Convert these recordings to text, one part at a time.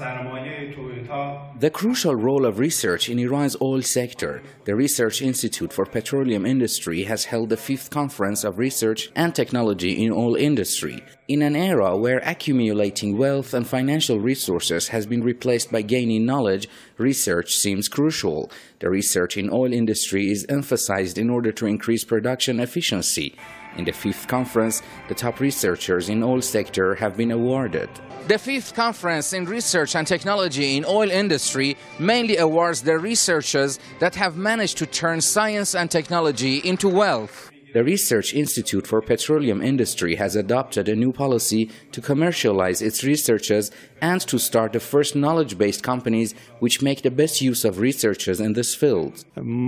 The crucial role of research in Iran's oil sector. The Research Institute for Petroleum Industry has held the 5th Conference of Research and Technology in Oil Industry. In an era where accumulating wealth and financial resources has been replaced by gaining knowledge, research seems crucial. The research in oil industry is emphasized in order to increase production efficiency. In the 5th conference, the top researchers in oil sector have been awarded. The 5th Conference in Research and Technology in Oil Industry mainly awards the researchers that have managed to turn science and technology into wealth. The Research Institute for Petroleum Industry has adopted a new policy to commercialize its researchers and to start the first knowledge-based companies which make the best use of researchers in this field.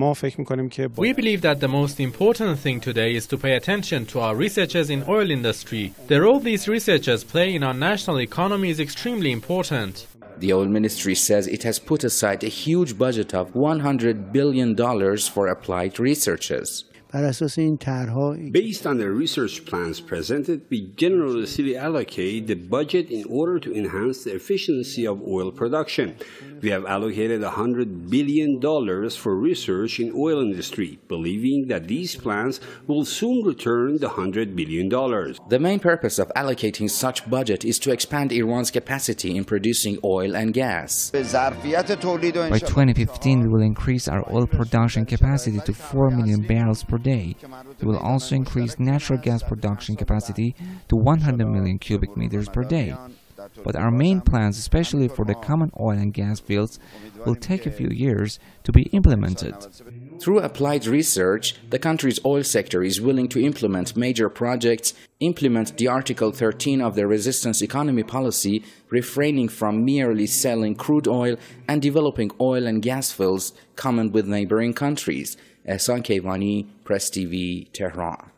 We believe that the most important thing today is to pay attention to our researchers in oil industry. The role these researchers play in our national economy is extremely important. The Oil Ministry says it has put aside a huge budget of $100 billion for applied researchers. Based on the research plans presented, we generously allocate the budget in order to enhance the efficiency of oil production. We have allocated $100 billion for research in oil industry, believing that these plans will soon return the $100 billion. The main purpose of allocating such budget is to expand Iran's capacity in producing oil and gas. By 2015, we will increase our oil production capacity to 4 million barrels per day. We will also increase natural gas production capacity to 100 million cubic meters per day. But our main plans, especially for the common oil and gas fields, will take a few years to be implemented. Through applied research, the country's oil sector is willing to implement major projects, implement the Article 13 of the Resistance Economy policy, refraining from merely selling crude oil and developing oil and gas fields common with neighboring countries. Ehsan Kayvani, Press TV, Tehran.